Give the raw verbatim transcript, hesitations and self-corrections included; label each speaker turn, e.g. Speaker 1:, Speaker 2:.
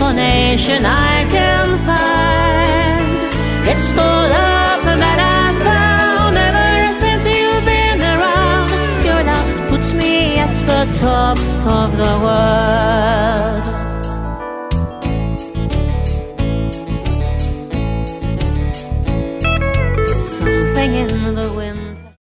Speaker 1: explanation I can find. It's the love that I found ever since you've been around. Your love puts me at the top of the world.